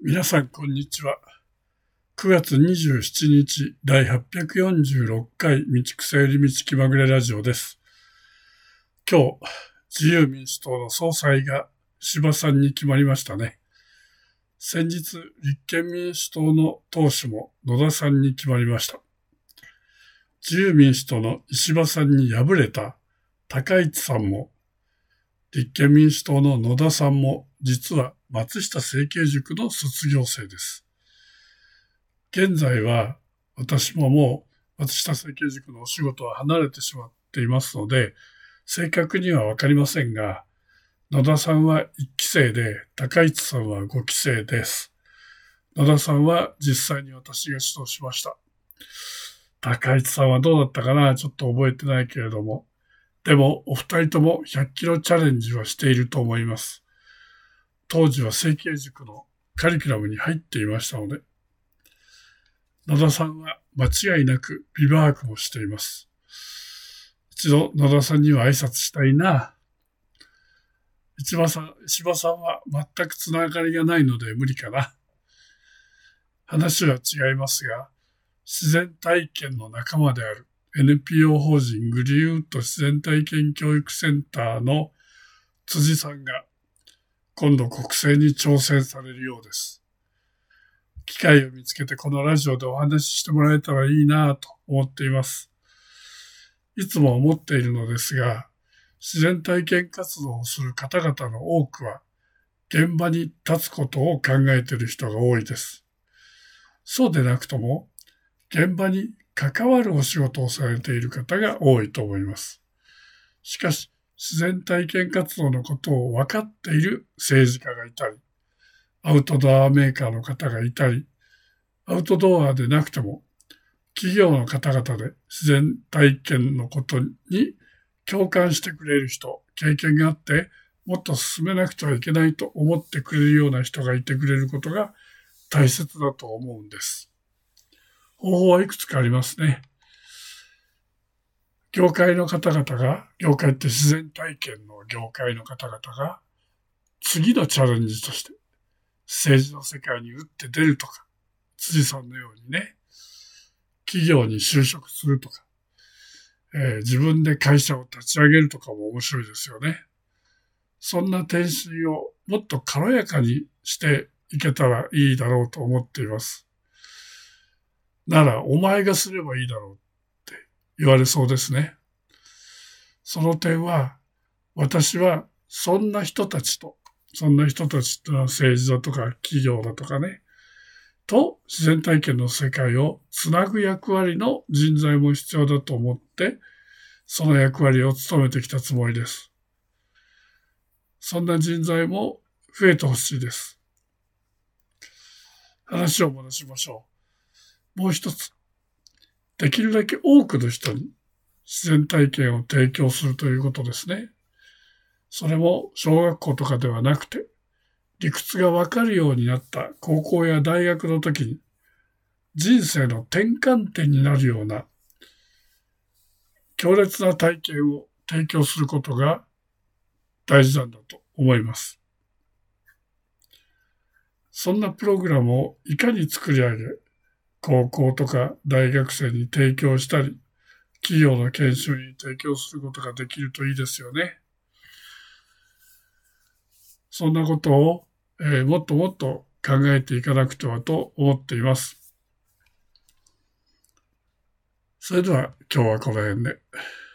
皆さん、こんにちは。9月27日、第846回道草より道気まぐれラジオです。今日、自由民主党の総裁が石破さんに決まりましたね。先日、立憲民主党の党首も野田さんに決まりました。自由民主党の石破さんに敗れた高市さんも、立憲民主党の野田さんも、実は松下政経塾の卒業生です。現在は私ももう松下政経塾のお仕事は離れてしまっていますので、正確にはわかりませんが、野田さんは1期生で、高市さんは5期生です。野田さんは実際に私が指導しました。高市さんはどうだったかな、ちょっと覚えてないけれども、でもお二人とも100キロチャレンジはしていると思います。当時は政経塾のカリキュラムに入っていましたので、野田さんは間違いなくビバークもしています。一度野田さんには挨拶したいな。石破さんは全くつながりがないので無理かな。話は違いますが、自然体験の仲間である NPO 法人グリーウッド自然体験教育センターの辻さんが今度国政に挑戦されるようです。機会を見つけてこのラジオでお話ししてもらえたらいいなと思っています。いつも思っているのですが、自然体験活動をする方々の多くは、現場に立つことを考えている人が多いです。そうでなくとも、現場に関わるお仕事をされている方が多いと思います。しかし、自然体験活動のことを分かっている政治家がいたり、アウトドアメーカーの方がいたり、アウトドアでなくても、企業の方々で自然体験のことに共感してくれる人、経験があって、もっと進めなくてはいけないと思ってくれるような人がいてくれることが大切だと思うんです。方法はいくつかありますね。業界の方々が、業界って自然体験の業界の方々が、次のチャレンジとして、政治の世界に打って出るとか、辻さんのようにね、企業に就職するとか、自分で会社を立ち上げるとかも面白いですよね。そんな転身をもっと軽やかにしていけたらいいだろうと思っています。なら、お前がすればいいだろうって言われそうですね。その点は、私はそんな人たちってのは政治だとか企業だとかね、と自然体験の世界をつなぐ役割の人材も必要だと思って、その役割を務めてきたつもりです。そんな人材も増えてほしいです。話を戻しましょう。もう一つ、できるだけ多くの人に自然体験を提供するということですね。それも小学校とかではなくて、理屈がわかるようになった高校や大学の時に、人生の転換点になるような強烈な体験を提供することが大事なんだと思います。そんなプログラムをいかに作り上げ、高校とか大学生に提供したり、企業の研修に提供することができるといいですよね。そんなことを、もっともっと考えていかなくてはと思っています。それでは今日はこの辺で。